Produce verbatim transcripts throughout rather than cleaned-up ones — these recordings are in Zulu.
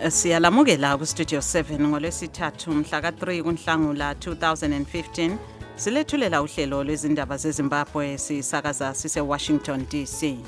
Siyalamukela ku Studio seven ngolwesithathu mhla ka three kuNhlangula two thousand fifteen silethulela uhlelo lwezindaba zeZimbabwe sisakaza sise Washington D C.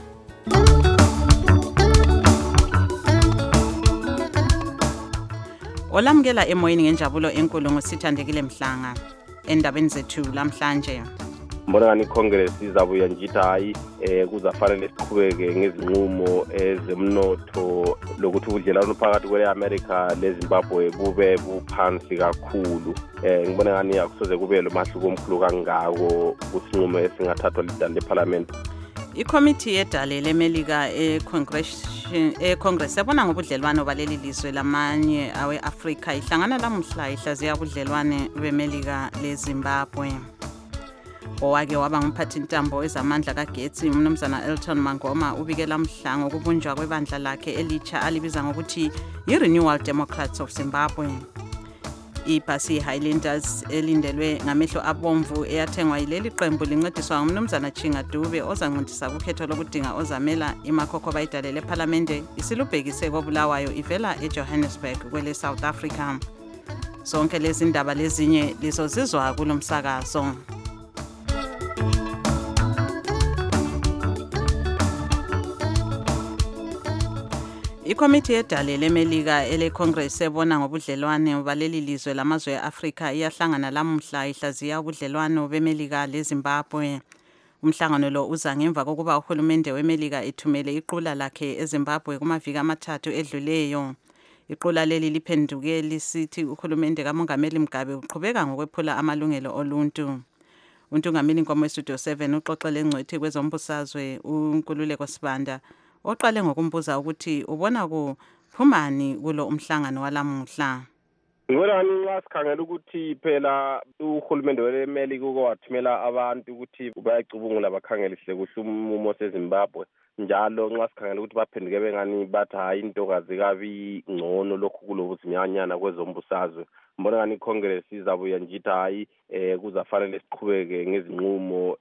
Olamukela emoyeni ngenjabulo enkulu ngosithandekile Mhlanga endabeni zethu lamhlanje. Mbona ngani Congress izabuya njithi hayi eh kuzafanele siqhubeke ngezinqumo ezemnotho lokuthi ubudlelwano phakathi kwe-America leZimbabwe bube buphansi kakhulu. Eh ngibona ngani akusoze kube lo mahluko omkhulu kangako kusinqumo esingathathwa lidala leParliament. Ikomiti yedale leMelika eCongress eCongress yabona ngobudlelwano baleli lizwe lamanye awe-Afrika ihlangana lamuhla ihlaziya ubudlelwane beMelika leZimbabwe. Owake waba ngumphathi ntambo ezamandla kagetsi umnumzana Elton Mangoma ubikela mhla ngokubunjwa kwebandla lakhe elitsha alibiza ngokuthi yi-Renewal Democrats of Zimbabwe. IBasi Highlanders elindelwe ngamehlo abomvu eyathengwa yileli qembu lincediswa ngumnumzana Chinga Dube ozanqindisa kukhetho lokudinga ozamela imakhokho bayidale leParliamente isilubhekise kobulawayo ivela eJohannesburg kwele South Africa. Sonke lezi ndaba lezinye lizozizwa kulomsakazo. Ikomiti yedale leMelika eleCongress ebona ngobudlelwane baleli lizwe lamazwe eAfrika iyahlangana lamuhla ihlaziya ubudlelwano beMelika leZimbabwe. Umhlangano lo uza ngemva kokuba uhulumende weMelika ethumele iqula lakhe eZimbabwe kumaviki amathathu edluleyo. Iqula leli liphenduke lisithi uhulumende kaMongameli Mugabe uqhubeka ngokwephula amalungelo oluntu. Untungameli Nkomo weStudio seven uxoxele ngcwethi kwezombusazwe uNkululeko Sibanda oqale ngokumbuza ukuthi ubona kuphumani kulo umhlangano walamuhla. Ngibona nxa sikhangela ukuthi phela uhulumende weMelika ukwathumela abantu ukuthi bayacubungula bakhangelisile kuhle umumo seZimbabwe njalo nxa sikhangela ukuthi baphenduke bengani bathi hayi intokazi kabi ngcono lokhu kulobuzinyanyana kwezombusazwe. Mbona ngani iCongress izabuya njithi hayi eh kuzafanele siqhubeke ngezinqumo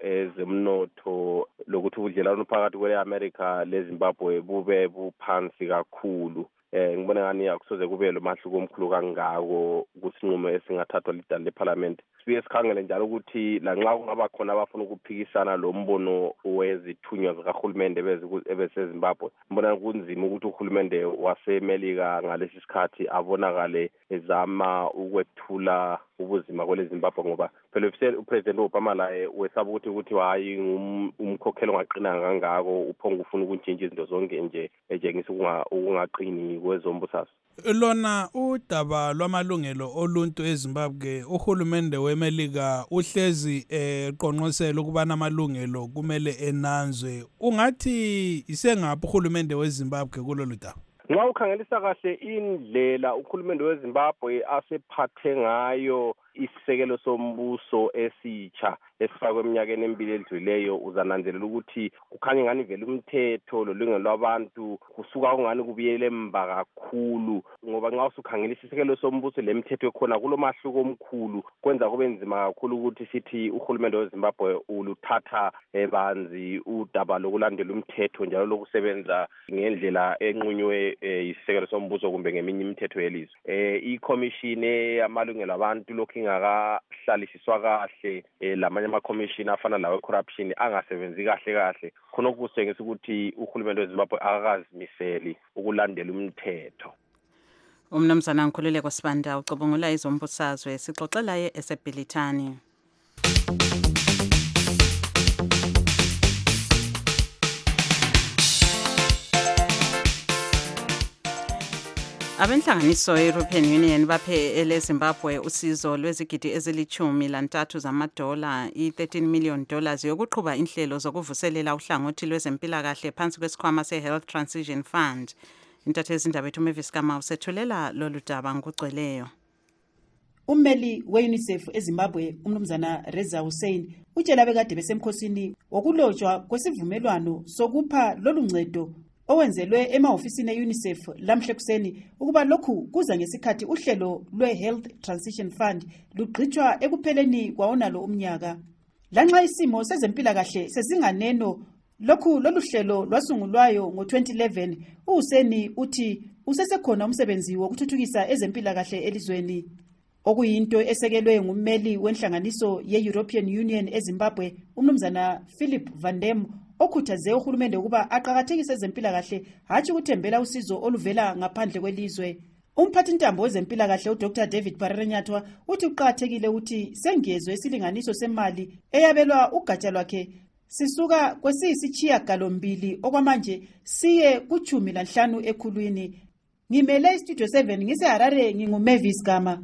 ezemnotho lokuthi ubudlelwano phakathi kwe-America leZimbabwe bube buphansi kakhulu. Eh ngibona ngani akusoze kube lo mahluko omkhulu kangako kusinqumo esingathathwa lidala leParliament. Sibuye sikhangele njalo ukuthi la nxa kungaba khona abafuna ukuphikisana lo mbono wezithunywa zikahulumende beseZimbabwe. Mbona kunzima ukuthi uhulumende waseMelika ngalesi sikhathi abonakale ezama ukwethula ubuzima kweleZimbabwe ngoba phela uPresident Obama laye wesaba ukuthi ukuthi hayi umkhokhelo ongaqina kangako uphonga ufuna ukuntshintsha izinto zonke nje ejengisa ukungaqini kwezombusazwe. Lona udaba lwamalungelo oluntu eZimbabwe uhulumende weMelika uhlezi eqonqosela ukubana amalungelo kumele enanzwe. Ungathi isengaphi uhulumende weZimbabwe kulolu daba? Nxa ukhangelisa kahle indlela uhulumende weZimbabwe asephathe ngayo isisekelo sombuso esitsha esifakwe eminyakeni emibili edluleyo uzananzelela ukuthi kukhanya ngani vele umthetho lolungelo lwabantu kusuka kungani kubiyele emba kakhulu ngoba nxa usukhangelisa isisekelo sombuso lemithetho ekhona kulomahluko omkhulu kwenza kube nzima kakhulu ukuthi sithi uhulumende weZimbabwe uluthatha ebanzi udaba lokulandela umthetho njalo lokusebenza ngendlela enqunywe isisekelo sombuso kumbe ngeminye imithetho yelizwe. Eh iCommission yamalungelo abantu lokhu ingakahlalisiswa kahle lamanye ama-commission afana lawe corruption angasebenzi kahle kahle khona kusengisa ukuthi uhulumende weZimbabwe akazimiseli ukulandela umthetho. Umnumzana Nkululeko Sibanda ucubungula izombusazwe sixoxela ye eseBhilithani. Abenhlanganiso ye-European Union baphe eleZimbabwe usizo lwezigidi ezilichumi lantathu zamadola i-thirteen million dollars yokuqhuba inhlelo zokuvuselela uhlangothi lwezempilakahle phansi kwesikhwama se-Health Transition Fund. Intathe izindaba ethu Mavis Kama usethulela lolu daba ngokugcweleyo. Ummeli we-UNICEF eZimbabwe umnumzana Reza Hussein utshela bekade besemkhosini wokulotshwa kwesivumelwano sokupha lolu ncedo owenzelwe emahofisini e-UNICEF lamhle kuseni ukuba lokhu kuza ngesikhathi uhlelo lwe-Health Transition Fund lugqitshwa ekupheleni kwawonalo umnyaka. Lanxa isimo sezempilakahle sesinganeno lokhu lolu hlelo lwasungulwayo ngo twenty eleven uHussein uthi usesekhona umsebenzi wokuthuthukisa ezempilakahle elizweni. Okuyinto esekelwe ngummeli wenhlanganiso ye-European Union eZimbabwe, umnumzana Philip Van Dem, okhuthaze uhulumende ukuba aqhakathekise ezempilakahle hatshi ukuthembela usizo oluvela ngaphandle kwelizwe. Umphathintambo wezempilakahle uDr David Barrenyathwa uthi uqhakathekile ukuthi sengezwe isilinganiso semali eyabelwa ugatsha lwakhe sisuka kwesiyisitshiya galombili okwamanje siye kuchumi lanhlanu ekhulwini. Ngimele iStudio seven ngiseHarare, nginguMavis Gama.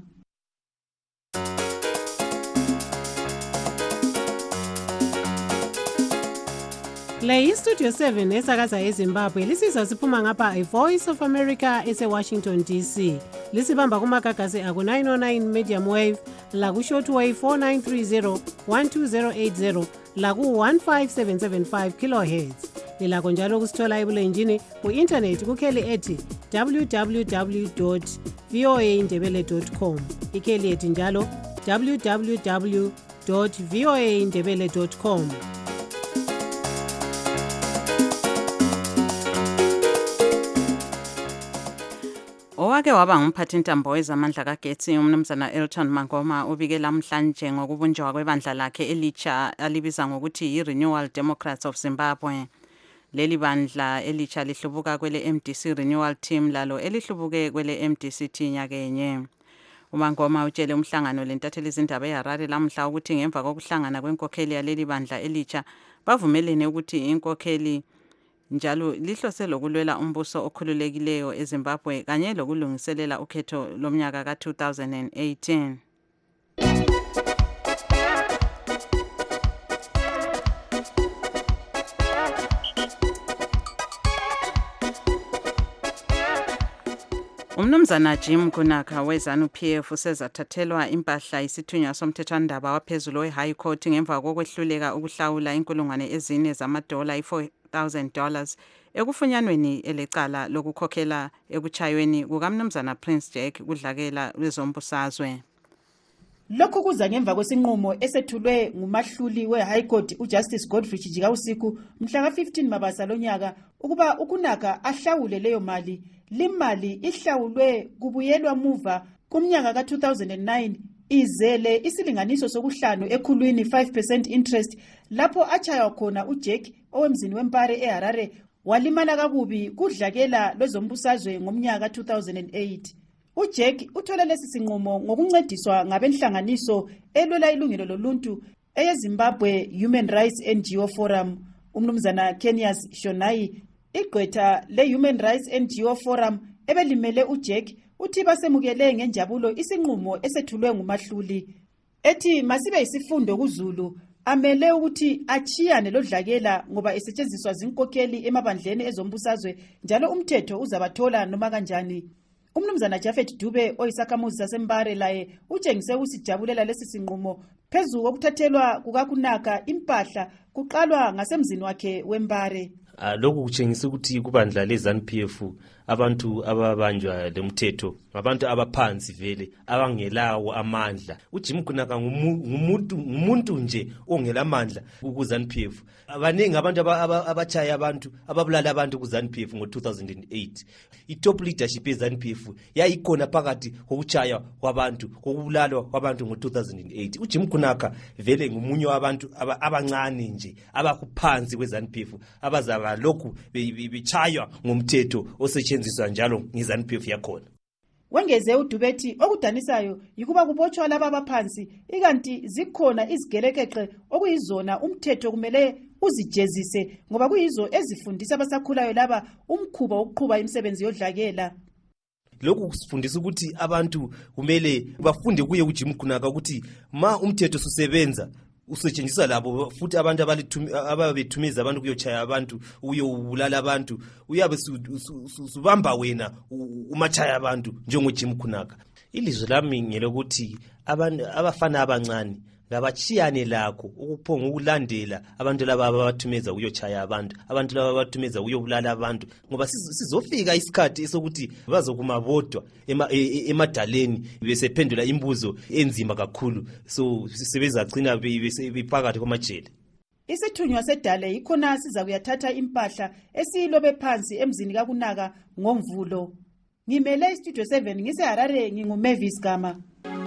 Le iStudio seven esakaza eZimbabwe lisiza siphuma ngapha iVoice of America ese-Washington D C. Lisibamba kumagagasi aku nine oh nine medium wave, laku shortwave four nine three zero one two zero eight zero, laku one five seven seven five kilohertz. Lilakho njalo kusithola ebulenjini ku-internet kukheli ethi w w w dot v o a ndebele dot com. Ikheli ethi njalo w w w dot v o a ndebele dot com. Owake waba ngumphathintambo wezamandla kagetsi umnumzana Elton Mangoma ubike namhlanje ngokubunjwa kwebandla lakhe elitsha alibiza ngokuthi yi-Renewal Democrats of Zimbabwe. Leli bandla elitsha lihlubuka kwele M D C Renewal Team lalo elihlubuke kwele M D C T nyakenye. uMangoma utshele umhlangano lentatheli izindaba eHarare lamhla ukuthi ngemva kokuhlangana kwenkokheli yaleli bandla elitsha bavumelene ukuthi inkokheli njalo lihlose lokulwela umbuso okhululekileyo eZimbabwe kanye lokulungiselela ukhetho lomnyaka ka two thousand eighteen. Umnumzana Jim Kunaka wezanu P F usezathathelwa impahla isithunywa somthethwandaba waphezulu we-High Court ngemva kokwehluleka ukuhlawula inkulungwane ezine zamadola i-four thousand dollars ekufunyanweni elecala lokukhokhela ekuchayweni kukamnumzana Prince Jack kudlakela lwezombusazwe. Lokhu kuza ngemva kwesinqumo esethulwe ngumahluli we-High Court uJustice Godfrey Chijikausiku mhla ka fifteen Mabasa lonyaka ukuba ukunaka ahlawule leyo mali. Limali ihlawulwe kubuyelwa muva kumnyaka ka two thousand nine izele isilinganiso sokuhlanu ekhulwini five percent interest lapho achaywa khona uJack owemzini wempare eHarare walimala kakubi kudlakela lwezombusazwe ngomnyaka two thousand eight. uJack uthole lesi sinqumo ngokuncediswa ngabenhlanganiso elwela ilungelo loluntu eyeZimbabwe Human Rights N G O Forum. Umnumzana Kenyas Shonai igqwetha le-Human Rights N G O Forum ebelimele uJack uthi basemukele ngenjabulo isinqumo esethulwe ngumahluli ethi masibe isifundo kuZulu amele ukuthi achiyane lodlakela ngoba esetshenziswa zinkokheli emabandleni ezombusazwe njalo umthetho uzabathola noma kanjani. Umnumzana Jafet Dube oyisakhamuzi sasembare laye utshengise ukusijabulela lesi sinqumo phezu kokuthathelwa kukakunaka impahla kuqalwa ngasemzini wakhe wembare. Uh, lokhu kutshengisa ukuthi kubandla leZANU P F abantu ababanjwa lemthetho ngabantu abaphansi vele abangelawo amandla. uJim Kunaka ngumuntu ngumuntu nje ongela amandla kuZANU P F. Abaningi abantu abachaya abantu ababulala abantu kuZANU P F ngo two thousand eight. I-top leadership yeZANU P F yayikhona phakathi kokuchaya kwabantu kokubulalwa kwabantu ngo two thousand eight. uJim Kunaka vele ngumunye wabantu abancane nje abakuphansi kweZANU P F abazaba lokhu bichaywa ngomthetho osetshenziswa njalo ngeZANU P F yakhona. Wengeze uDubethi okudanisayo yikuba kubotshwa laba abaphansi ikanti zikhona izigelekeqe okuyizona umthetho kumele uzijezise ngoba kuyizo ezifundisa abasakhulayo laba umkhuba wokuqhuba imisebenzi yodlakela. Lokhu kusifundisa ukuthi abantu kumele bafunde kuye uJim Kunaka ukuthi ma umthetho usebenza usetshenziswa labo futhi abantu ababethumeza abantu kuyochaya abantu uyobulala abantu uyabe subamba wena umachaya abantu njengoJim Kunaka. Ilizwe lami ngelokuthi abantu abafana abancane ngabachiyane lakho ukuphonga ukulandela abantu laba abathumeza uyochaya abantu abantu laba abathumeza uyobulala abantu ngoba sizofika isikhathi esokuthi bazokuma bodwa emadaleni besephendula imbuzo enzima kakhulu so sebezacina bephakathi kwamajele. Isithunywa sedale ikhona siza kuyathatha impahla esilobe phansi emzini kakunaka ngomvulo. ngimele istudio seven ngiseharare ngingumavis Gama.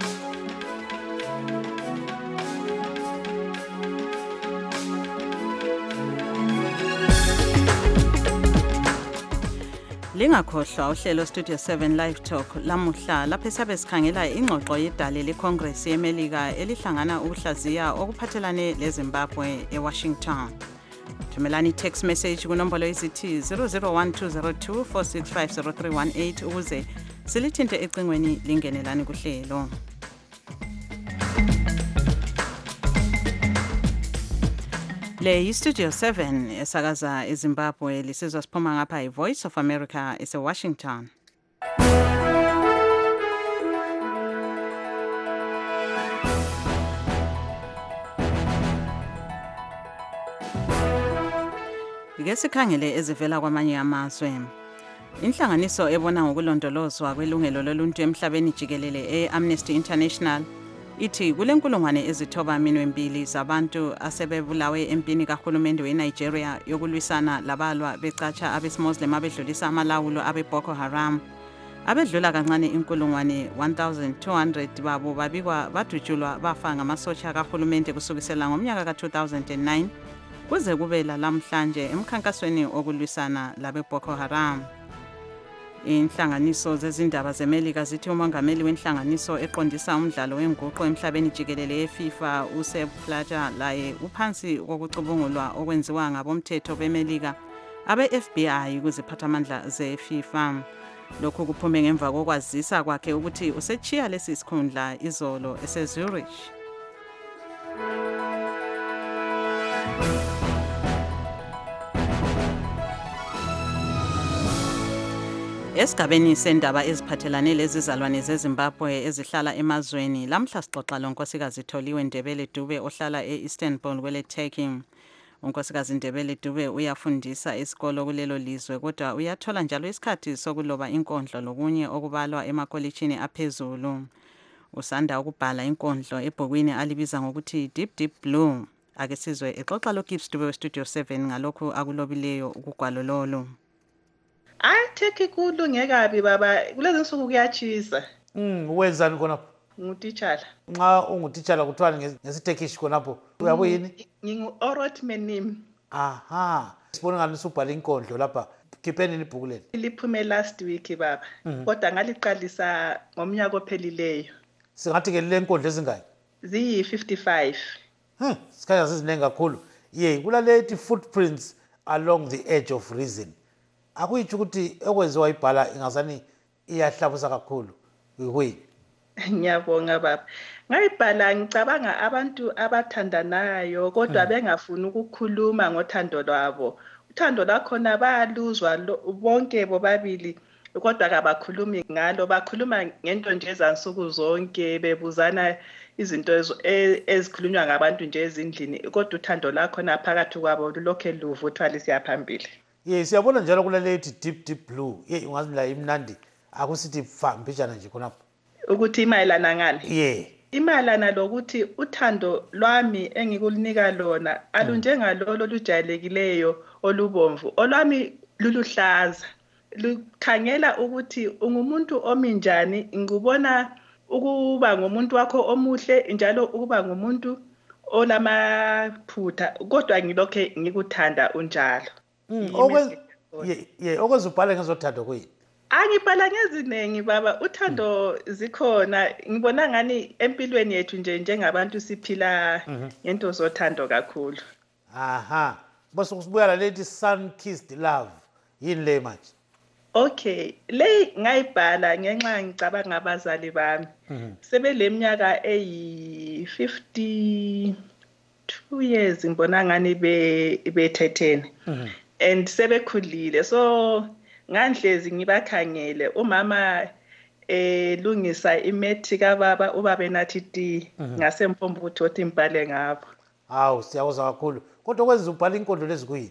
Lingakhohlwa uhlelo Studio seven Live Talk lamuhla lapho sabe sikhangela ingxoxo yedale leCongress yeMelika elihlangana ukuhlaziya okuphathelane leZimbabwe eWashington. Thumelani text message kunombolo isithi zero zero one two zero two four six five zero three one eight ukuze silithinte ecingweni lingenelani kuhlelo. Le yiStudio seven esakaza eZimbabwe lisizwa siphuma ngapha iVoice of America eseWashington. Ike sikhangele ezivela kwamanye amazwe. Inhlanganiso ebona ngokulondolozwa kwelungelo loluntu emhlabeni jikelele eAmnesty International ithi kulenkulungwane ezithoba minwe mbili zabantu asebebulawe empini kahulumende weNigeria yokulwisana labalwa becatsha abesimuslim abedlulisa amalawulo abeBoko Haram. Abedlula kancane inkulungwane one thousand two hundred babo babikwa badutshulwa bafa ngamasotsha kahulumende kusukisela ngomnyaka ka two thousand nine kuze kube lamhlanje emkhankasweni okulwisana labeBoko Haram. Inhlanganiso zezindaba zeMelika zithi umongameli wenhlanganiso eqondisa umdlalo wenguqu emhlabeni jikelele eFIFA uSepp Blatter laye uphansi kokucubungulwa okwenziwa ngabomthetho beMelika abe-F B I kuziphathamandla zeFIFA. Lokhu kuphume ngemva kokwazisa kwakhe ukuthi usechiya lesi sikhundla izolo eseZurich. Esigabeni sendaba eziphathelane lezizalwane zeZimbabwe ezihlala emazweni lamhla sixoxa lonkosikazi Tholiwe Ndebele Dube ohlala eIstanbul kwele Turkey. Unkosikazi Ndebele Dube uyafundisa esikolo kulelo lizwe kodwa uyathola njalo isikhathi sokuloba inkondlo lokunye okubalwa emakolitshini aphezulu. Usanda ukubhala inkondlo ebhukwini alibiza ngokuthi Deep Deep Blue. Ake sizwe exoxa lo Gibbs Dube weStudio seven ngalokho akulobileyo ukugwalo lolo. Ay Turkey kulunge kabi baba kulezi nsuku kuyachisa. Mm wenzani khonapho? Ngutitshala. Nxa ungutitshala kuthiwa ngesiTurkish khonapho uyabo yini? Ngingu Orotmenim. Aha. Sibona ngani usubhala inkondlo lapha. Khipheni ibhuku leli. Liphume last week baba. Kodwa ngaliqalisa ngomnyaka ophelileyo. Singathi ke le nkondlo ezingaki? Ziyi fifty-five. Hm, sikhaya sizinengi kakhulu. Ye, kulalethi footprints along the edge of reason. Akuyitsho ukuthi ekwenziwa ibhala ingazani iyahlabusa kakhulu kuyini? Ngiyabonga baba. Ngayibhala ngicabanga abantu abathandanayo kodwa bengafuni ukukhuluma ngothando lwabo. Uthando lwakhona bayaluzwa bonke bobabili kodwa kabakhulumi ngalo, bakhuluma ngento nje ezansuku zonke bebuzana izinto ezikhulunywa ngabantu nje ezindlini kodwa uthando lakhona phakathi kwabo lokho luvuthwa lisiyaphambili. Ye siyabona njalo kulalethi Deep Deep Blue. Ye ungazi la imnandi akusithi fambijana nje khonapho. Ukuthi imayelana ngani? Ye. Imayelana lokuthi uthando lwami engikulinika lona alunjengalolo lujayelekileyo olubomvu. Olwami luluhlaza. Lukhangela ukuthi ungumuntu ominjani, ngikubona ukuba ngumuntu wakho omuhle njalo ukuba ngumuntu olamaphutha kodwa ngilokho ngikuthanda unjalo. Mm, okwenza ye ye okwenza ubhale ngezothando kuyini? Angibhala ngezinengi baba, uthando zikhona. Ngibona ngani empilweni yethu nje njengabantu siphila ngento zothando kakhulu. Aha. Bese usibuya lethi sun kissed love. Yini le manje? Okay, le ngayibhala ngenxa ngicabanga abazali bami. Sebeleminyaka eyi fifty-two years ngibona ngani be bethethene. And sebekhulile so ngandlezi ngibakhangele umama elungisa imethi kababa ubaba nathi ti ngasempombo ukuthi othi imbhale ngabo. Hawu siyakuza kakhulu kodwa kwenza ubhala inkondlo lezi kuyini?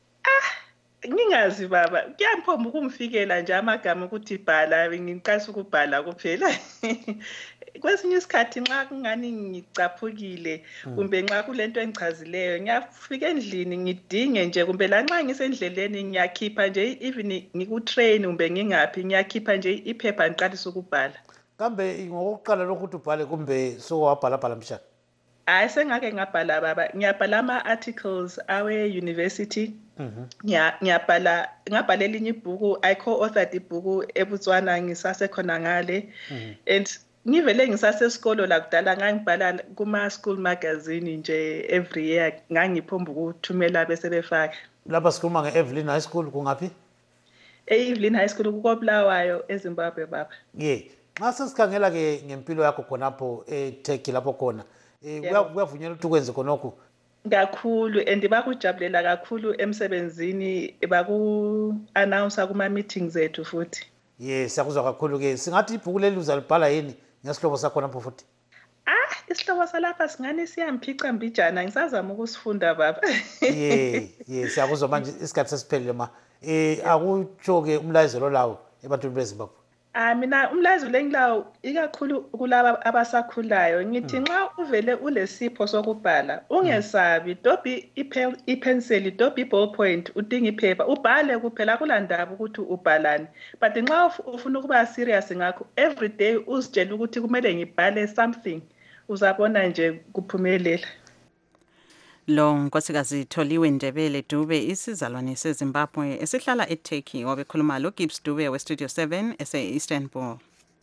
Ah ngingazi baba kuyampomba ukumfikela nje amagama ukuthi ibhala ngiqasa ukubhala kuphela. kwesinye isikhathi nxa kungani ngicaphukile kumbe nxa kulento engichazileyo ngiyafika endlini ngidinge nje kumbe la nxa ngisendleleni ngiyakhipha nje even ngikutrain kumbe ngingaphi ngiyakhipha nje iphepha ngiqalisa ukubhala. Kambe ngokuqala lokhu ukuthi ubhale kumbe sowabhala bhala mshana? Hayi sengake ngabhala baba ngiyabhala ama-articles awe-university ngiyabhala ngabhala elinye ibhuku I co-authored ibhuku eBotswana ngisasekhona ngale and ngivele ngisasesikolo la kudala ngangibhala kuma-school magazine nje every year ngangiphomba ukuthumela bese befaka. Lapha sikhuluma nge-Evelyn High School kungaphi? E-Evelyn High School kukoBulawayo eZimbabwe baba. Ye nxa sesikhangela-ke ngempilo yakho khonapho eTurkey lapho khona kuyavunyelwa ukuthi ukwenze khonokho? Kakhulu and bakujabulela kakhulu emsebenzini baku-announcer kuma-meetings ethu futhi. Ye siyakuzwa kakhulu-ke singathi ibhuku leli uzalibhala yini ngesihlobo sakho napho futhi? Ah isihlobo salapha singani siyamphica mbijana ngisazama ukusifunda baba. Ye ye siyakuzwa manje isikhathi sesiphelile ma eh akutsho-ke umlayezelo lawo ebantwini beZimbabwe. Ah mina umlayezo lengilawo ikakhulu kulaba abasakhulayo ngithi nxa uvele ulesipho sokubhala ungesabi dobi ipenseli dobi ballpoint udinga iphepha ubhale kuphela kulandaba ukuthi ubhalani but nxa ufuna ukuba serious ngakho every day uzitshela ukuthi kumele ngibhale something uzabona nje kuphumelela. Lo nkosikazi Tholiwe Ndebele Dube isizalwane seZimbabwe esihlala eTurkey obekhuluma lo Gibbs Dube we Studio seven ese Istanbul.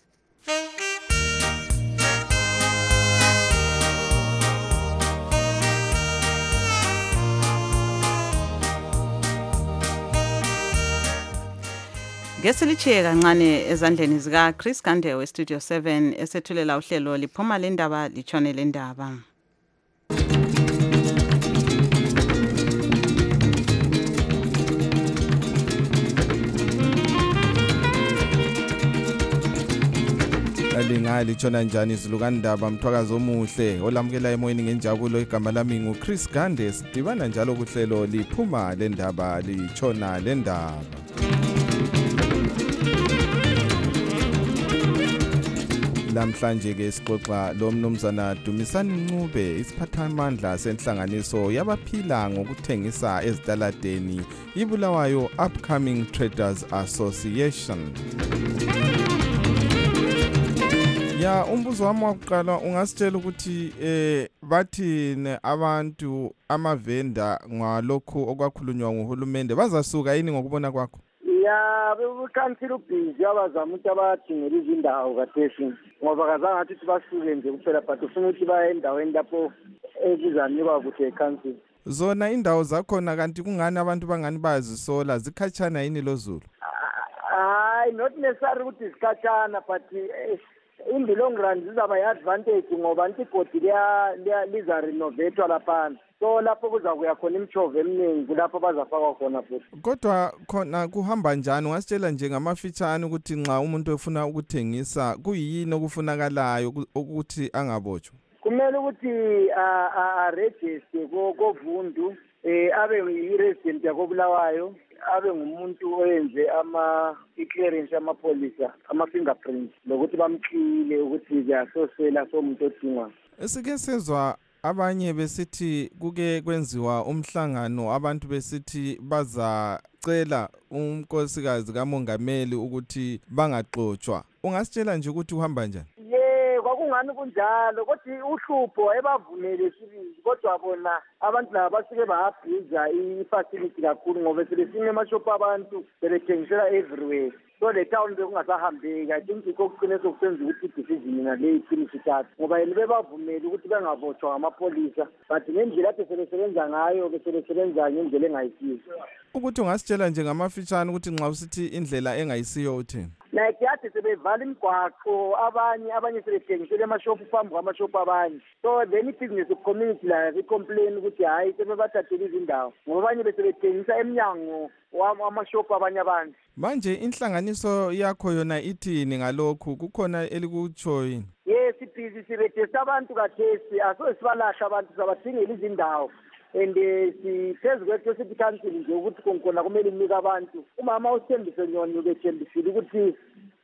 Ngesilichiye kancane ezandleni zika Chris Gande we Studio seven esethulela uhlelo liphuma lendaba lichone lendaba. Lingali chona njani izilukandaba mthwakazi omuhle olamukela emoyeni ngenjabulo igama lami nguChris Gande sidibana njalo kuhlelo liphuma lendaba lichona lendaba. Lamhlanje ke sixoxa lo mnumzana Dumisani Ncube isiphathamandla senhlanganiso yabaphila ngokuthengisa ezitaladeni iBulawayo Upcoming Traders Association. Ya umbuzo wami wokuqala ungasitshela ukuthi eh bathini abantu amavenda ngalokho okwakhulunywa nguhulumende bazasuka yini ngokubona kwakho? Ya bekukansila ubhizi abazama ukuthi abathingela izindawo kathesi ngoba kazange athi basuke nje kuphela but ufuna ukuthi baye endaweni lapho ezizanikwa kuhle ekansila. Zona indawo zakhona kanti kungani abantu bangani bazisola zikhatshana yini loZulu? Hayi not necessarily ukuthi zikhatshana but in the long run zizaba yi-advantage ngoba ntigodi liza renovatwa laphana so lapho kuzakuya khona imchove eminingi kulapho bazafakwa khona futhi. Kodwa khona kuhamba njani ungasitshela nje ngamafitshane ukuthi nxa umuntu efuna ukuthengisa kuyini okufunakalayo ukuthi angabotshwa? Kumele ukuthi a-register koVundu eh abe yi-resident yakoBulawayo abe ngumuntu oyenze ama i-clearance amapolisa ama-fingerprints lokuthi bamxile ukuthi kuyasosela somuntu odingwa. Esike sezwa abanye besithi kuke kwenziwa umhlangano abantu besithi bazacela unkosikazi kamongameli ukuthi bangaxotshwa. Ungasitshela nje ukuthi uhamba njani? Kwakungani kunjalo kodwa uhlupho ebavumele sibili kodwa bona abantu laba basuke bahabhiza i-facility kakhulu ngoba selesine amashopu abantu sebethengisela everywhere so le town bekungasahambeki. I think ikho kuqine sokusenza ukuthi i-decision ngale iphilisi ithathu ngoba yena bebavumele ukuthi bengabotshwa ngamapholisa but ngendlela ade sebesebenza ngayo besebesebenza ngendlela engayisiyo. Ukuthi ungasitshela nje ngamafitshane ukuthi nxa usithi indlela engayisiyo uthini? Like yade sebevala imigwaqo abanye abanye sebethengisela amashopu phambi kwamashopu abanye so then i-business community la i-complain ukuthi hayi sebebathathela izindawo ngoba abanye besebethengisa emnyango wamashopu abanye abantu. Manje inhlanganiso yakho yona ithini ngalokhu kukhona elikutsho yini? Yes ibhizi sibethesa abantu kathesi aso sibalahla abantu sabathingela izindawo and siphezu kwethu sithi council nje ukuthi konkona kumele inike abantu umama uthembise nyoni ubethembisile ukuthi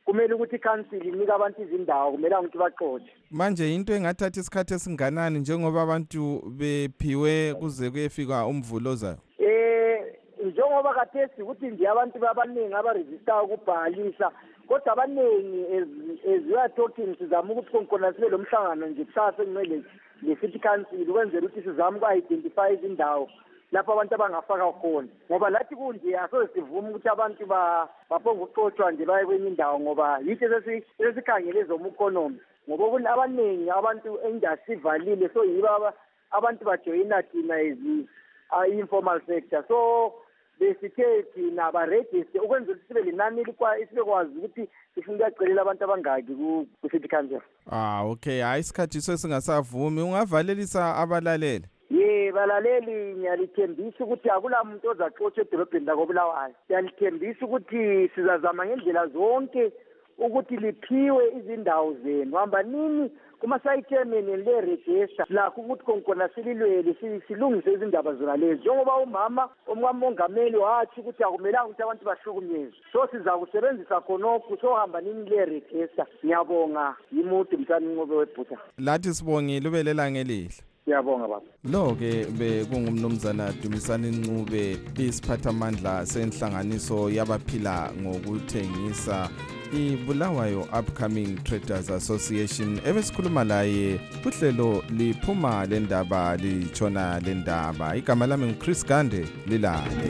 kumele ukuthi ikhansili inike abantu izindawo kumele ukuthi baxoxe. Manje into engathatha isikhathi esinganani njengoba abantu bephiwe kuze kuyefika umvulo ozayo? Eh njengoba kathesi ukuthi nje abantu abaningi abaregister ukubhalisa kodwa abaningi as we are talking sizama ukuthi khona sibe lo mhlangano nje kusasa kumele le city council ukwenzela ukuthi sizama uku-identify izindawo lapho abantu abangafaka khona ngoba lathi kunje asoze sivume ukuthi abantu baphonga ukuxoshwa nje baye kwenye indawo ngoba yithi sesikhangele zomukonomi ngoba kuna abaningi abantu industry ivalile so yiba abantu bajoyina thina ezi informal sector so besithe thina baregister ukwenzela ukuthi sibe lenani isibekwazi ukuthi sifuna ukuyacelela abantu abangaki ku-city council. Ah okay, hayi isikhathi sesingasavumi ungavalelisa abalaleli. Ye balaleli ngiyalithembisa ukuthi akula muntu ozaxotsha edolobheni lakoBulawayo. Ngiyalithembisa ukuthi sizazama ngendlela zonke ukuthi liphiwe izindawo zenu hamba nini kuma-site-chairman le-register lakho ukuthi khona sililwele silungise izindaba zona lezi njengoba umama omkamongameli wathi ukuthi akumelanga ukuthi abantu bahlukunyezwe so siza kusebenzisa khonokho sohamba nini le-register. Ngiyabonga yimude mtshani Nqobe weBhuta. Lathi sibongile ube lelanga elihle. Siyabonga baba. Lo-ke bekungumnumzana Dumisani Ncube isiphathamandla senhlanganiso yabaphila ngokuthengisa iBulawayo Upcoming Traders Association ebesikhuluma laye kuhlelo liphuma lendaba litshona lendaba. Igama lami nguChris Gande lilale.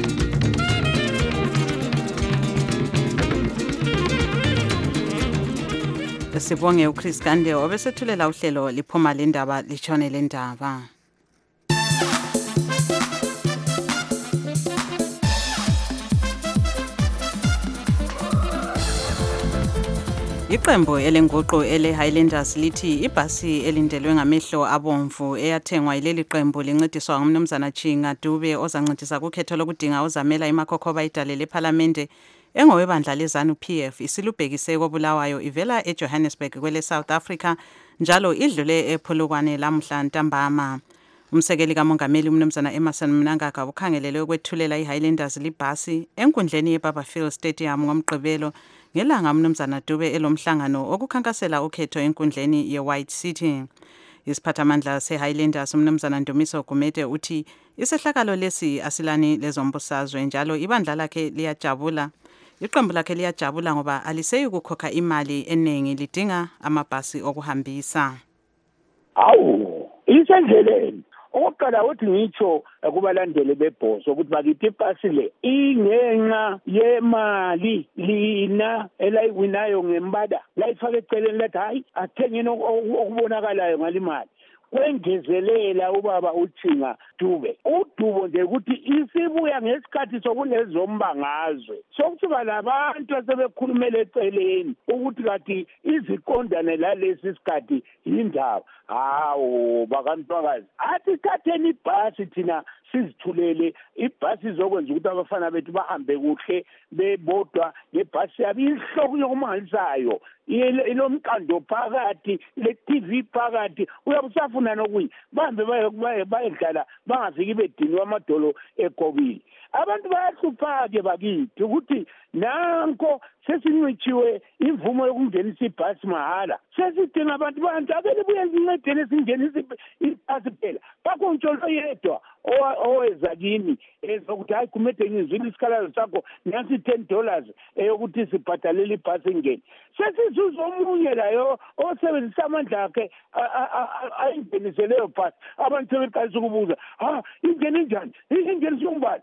Sibonge uChris Gande obesethulela uhlelo liphuma lendaba litshone lendaba. Iqembu elenguqu ele Highlanders lithi ibhasi elindelwe ngamehlo abomvu eyathengwa yileli qembu lincediswa ngumnumzana Chinga Dube ozancedisa kukhetho lokudinga uzamela imakhokhoba idale leParliament engowebandla lezanu P F isilubhekise koBulawayo ivela eJohannesburg kwele South Africa njalo idlule ePolokwane lamhla ntambama. Umsekeli kamongameli umnumzana Emerson Mnangagwa ukhangelele ukwethulela iHighlanders libhasi enkundleni yeBarberfield Stadium ngomgqibelo ngelanga umnumzana Dube elomhlangano okukhankasela ukhetho enkundleni yeWhite City. Isiphathamandla seHighlanders umnumzana Ndumiso Gumede uthi isehlakalo lesi asilani lezombusazwe njalo ibandla lakhe liyajabula. Iqembu lakhe liyajabula ngoba aliseyi ukukhokha imali eningi lidinga amabhasi okuhambisa. Awu, isendleleni. Oqala uthi ngitsho kubalandeli bebhoso ukuthi bakithi ibhasi le ingenxa yemali lina elayiwinayo ngembada layifaka eceleni lathi hayi athengeni okubonakalayo ngalimali kwengezelela ubaba uChinga Dube udubo nje ukuthi isibuya ngesikhathi sokulezombangazwe sokusiba labantu asebekhulumela eceleni ukuthi kathi iziqondane lalesi sikhathi indaba hawo bakantwakazi athi thatheni ibhasi thina sizithulele ibhasi izokwenza ukuthi abafana bethu bahambe kuhle bebodwa ngebhasi yabo inhloko yokumangalisayo ilomqando phakathi le-T V phakathi uyabusafuna nokuyi bahambe bayedlala bangafiki bediniwe amadolo egobile. Abantu bayahlupha-ke bakithi ukuthi nanko sesincitshiwe imvumo yokungenisa ibhasi mahala sesidinga abantu bantu akele buye zincedele singenisa ibhasi phela bakontsholo yedwa oweza kini ezokuthi hayi kumede ngizwile isikhalazo sakho nansi ten dollars eyokuthi sibhadalele ibhasi ingeni sesizuza omunye layo osebenzisa amandla akhe ayingenise leyo bhasi abantu sebeqalisa ukubuza ha ingene njani ingenisa umbali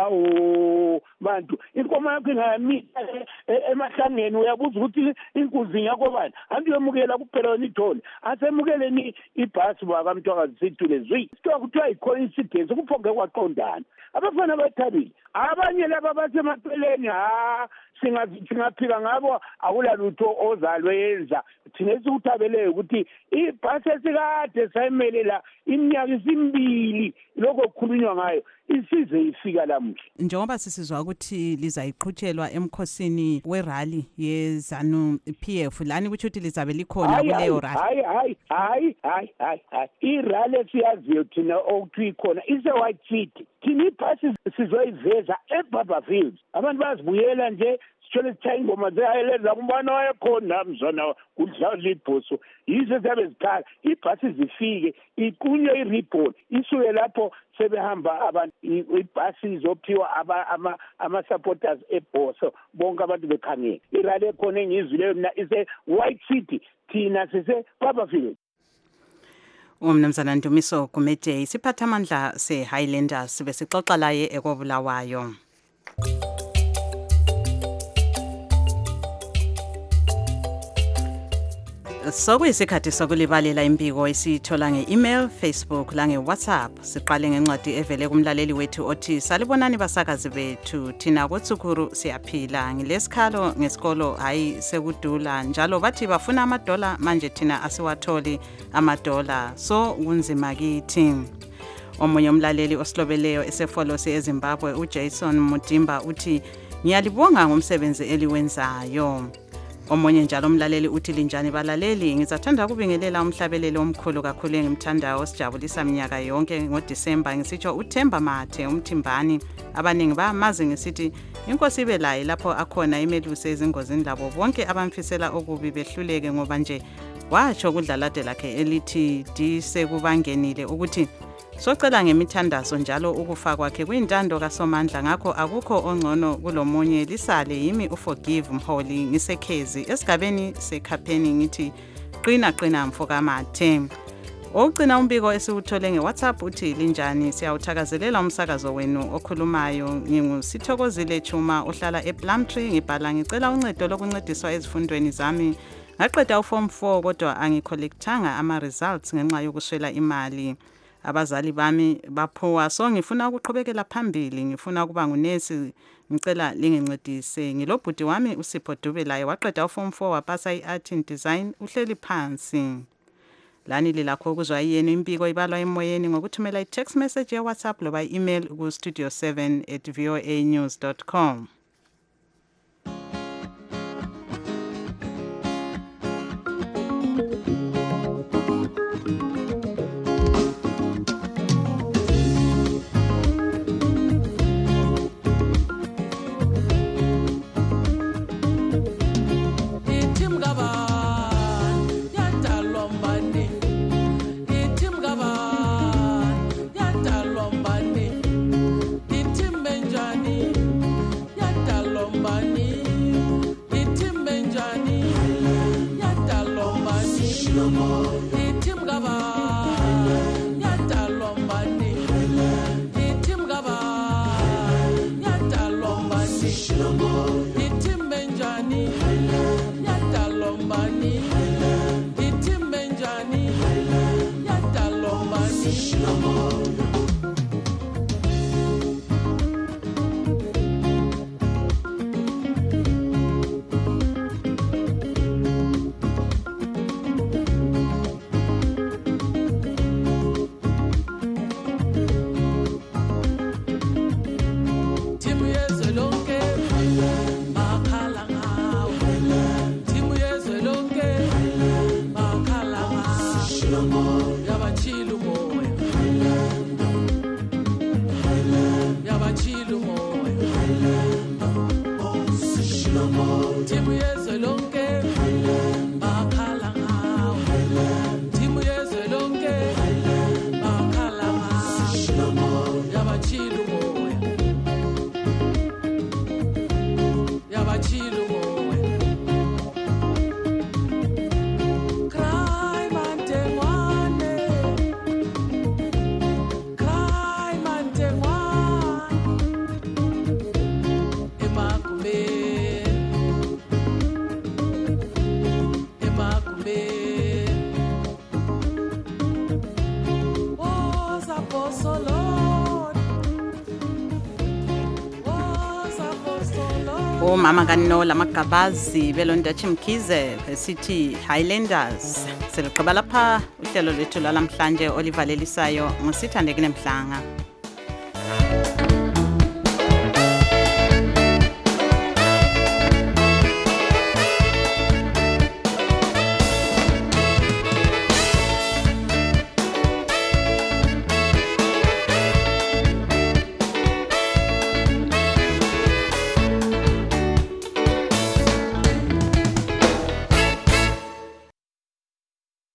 hawu bantu inkomo yakho ingayamisa emahlangeni uyabuza ukuthi inkunzi yakho bani andiyemukela kuphela wena ithole asemukeleni ibhasi bakamntwakazi sithule zwi sithiwa kuthiwa yi-coincidence kuphonge kwaqondana abafana bathabile abanye laba basemaceleni ha singaphika ngabo akulalutho ozalwenza thina esikuthabeleyo ukuthi ibhasi esikade sayimelela iminyaka isimbili lokho kukhulunywa ngayo isize ifika lamuhla. Njengoba sisizwa ukuthi lizayiqhutshelwa emkhosini werally yezanu P F lani ukuthi uthi lizabe likhona kuleyo rally. Hayi hayi hayi hayi hayi hayi irally siyaziyo thina okuthi ikhona ise White City thina ibhasi sizoyiveza sizoyenza eBarberfield abantu bazibuyela nje sithole sithatha ingoma zeHighlander umbana wayekhona mzona kudlala ibhoso yizo zabe zikhala ibhasi zifike iqunywe iribon isuke lapho sebehamba abantu ibhasi izophiwa aba ama ama supporters ebhoso bonke abantu bekhangela irale khona engizwile mina ise White City thina sise Barberfield. Umnumzana Ndumiso Gumede isiphathamandla seHighlanders besixoxa laye ekobulawayo. Sokuyisikhathi sokulibalela impiko esithola nge-email, Facebook la nge-WhatsApp. Siqale ngencwadi evele kumlaleli wethu othi salibonani basakazi bethu thina koTsukuru siyaphila ngilesikhalo ngesikolo hayi sekudula njalo bathi bafuna amadola manje thina asiwatholi amadola so kunzima kithi. Omunye umlaleli osilobeleyo esefolosi eZimbabwe uJason Mudimba uthi ngiyalibonga ngomsebenzi eliwenzayo. Omunye njalo umlaleli uthi linjani balaleli ngizathanda kubingelela umhlabeleli omkhulu kakhulu engimthandayo osijabulisa minyaka yonke ngoDisemba ngisitsho uThemba Mathe umthimbani abaningi bamazi ngisithi inkosi ibe laye lapho akhona imelusi ezingozini labo bonke abamfisela okubi behluleke ngoba nje watsho kudlalade lakhe elithi disekubangenile ukuthi socela ngemithandazo njalo ukufa kwakhe kuyintando kaSomandla ngakho akukho ongcono kulomunye lisale yimi uforgive Mholi ngisekhezi esigabeni sekhapheni ngithi qina qina mfoka Mathe. Ogcina umbiko esiwuthole ngeWhatsApp uthi linjani siyawuthakazelela umsakazo wenu okhulumayo ngingusithokozile Chuma ohlala ePlumtree ngibhala ngicela uncedo lokuncediswa ezifundweni zami ngaqeda uform four kodwa angikhollectanga ama results ngenxa yokuswela imali. Abazali bami baphowa so ngifuna ukuqhubekela phambili ngifuna kuba ngunesi ngicela lingincedise ngilobhuti wami uSipho Dube laye waqeda uform four wapasa iart and design uhleli phansi. Lani lilakho ukuzwa yenu impiko ibalwa emoyeni ngokuthumela i-text message ya WhatsApp loba i-email ku studio seven at voa news dot com. Mama Kanola Makabazi Belonda Chimkize City Highlanders seliqhubela lapha uhlelo lethu lalamhlanje Oliver Lelisayo ngosithandekile mhlanga.